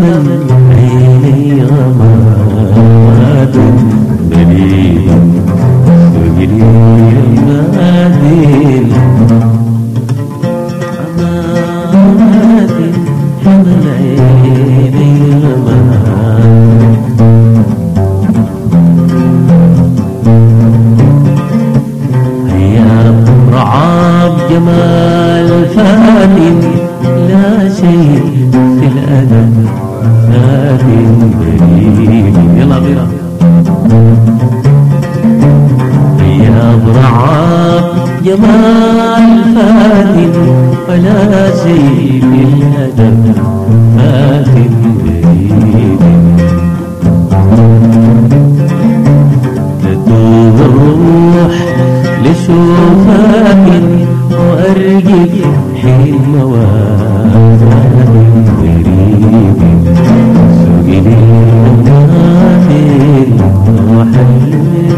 من عيني غماد بريد سجلي المادين غماد من عيني غماد هيا رعاب جمال فاتن لا شيء في الأدب فاتن بريد يلا غيرها هيا رعاب جمال فاتن ولا شيء في الأدب فاتن بريد تتوب الروح لشوفاك وأرجف حين موافاك بريد سجلي المنافل وحلل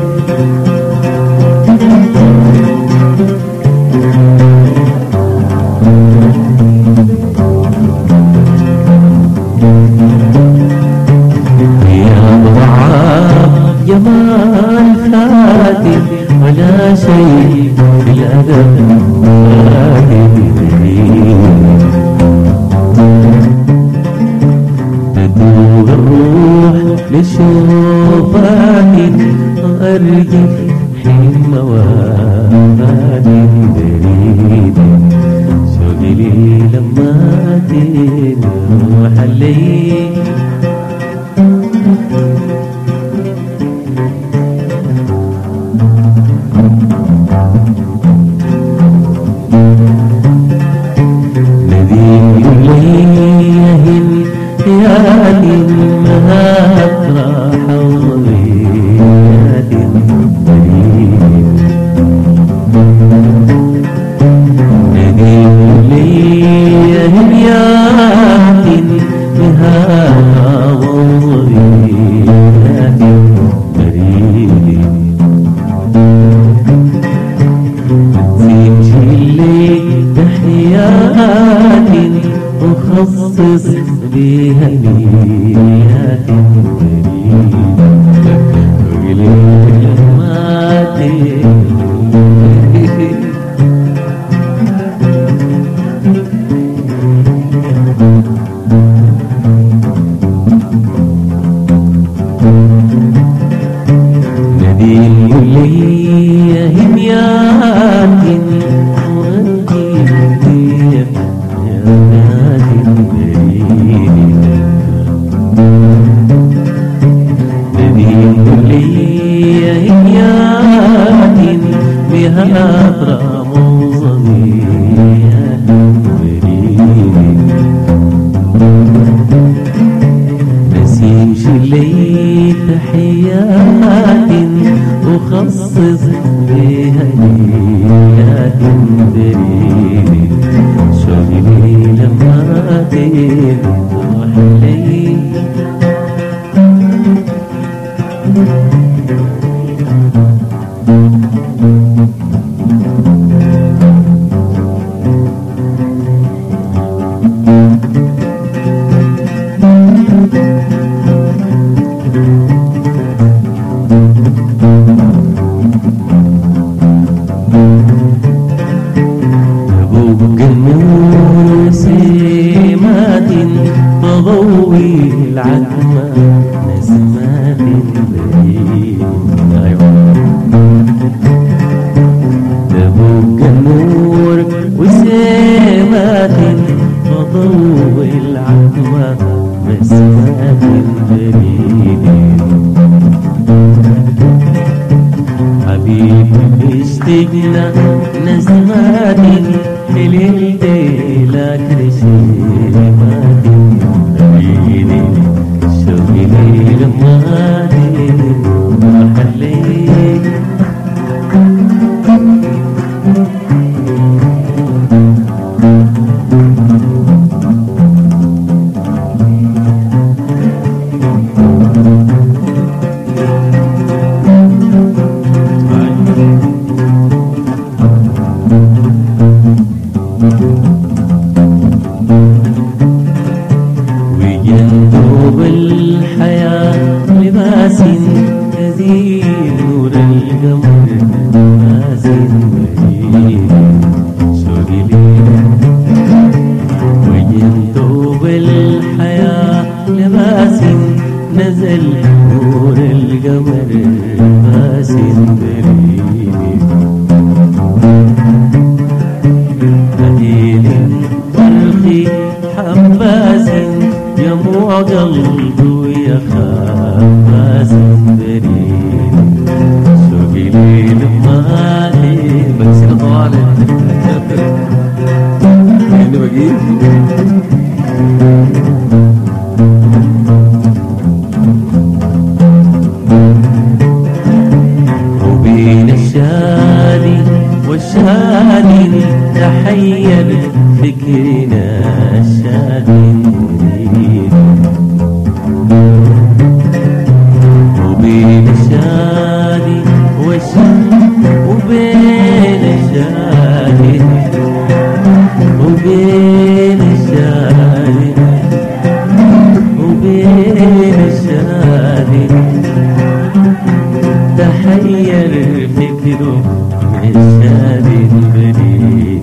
يا ضعاف جمال فاتن ولا شيء بالأدب فاتن بريد تدوب الروح لشوفاك وأرجف حين موافاك بريد سجلي لما تروح الليل أخصص بها نيات ندين لي هميات أطرى منظمية بريد نسيم شلي تحيات أخصص بها نيات بريد شغلي لما تروح الليل تضوي العتمة نسمات بريد تبوك النور وسمات تضوي العتمة نسمات بريد حبيبي اشتقنا نسمات حللت لك رشيمات بريد شغلي الماضي وحليت مريد شوقي ليك وجن ثوب الحياة لباس نزل نور القمر باسم بريد بديل طلقي حباس يموع قلبه يخاف باسم بريد شوقي ليل مالي بكسر طوالي يعني بقيت وبين الشادي والشادي تحير فكرنا الشادي وبين الشادي والشادي وبين الشادي وبين الشادي وبين الشادي تحير فكره من الشادي البريد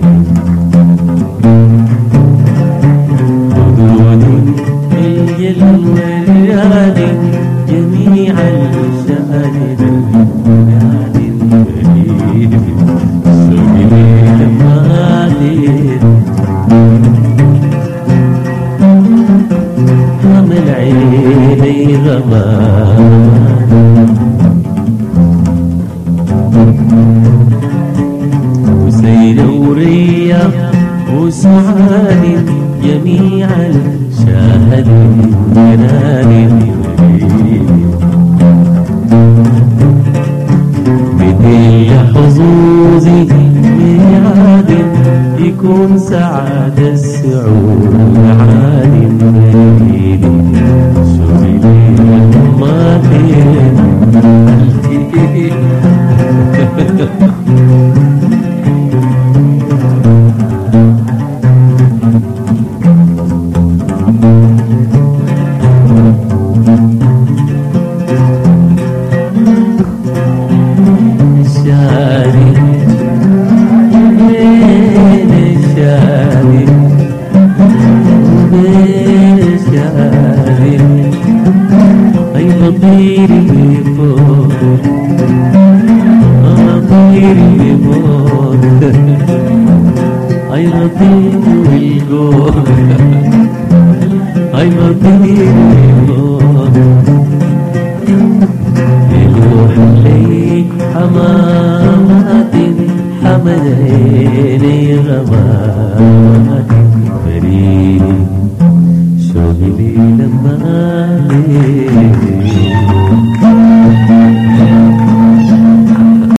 خدود الجل والرياض جميع الشادي بالرياض البريد سجلي المادين حمل عيني غمان وسيل وريا وسعاد جميعا شاهدوا جنان بدي حظوظي ميعاد يكون سعاد السعود عاد مريد شوقي ما فين حمامات حمد عيني غمامات بريد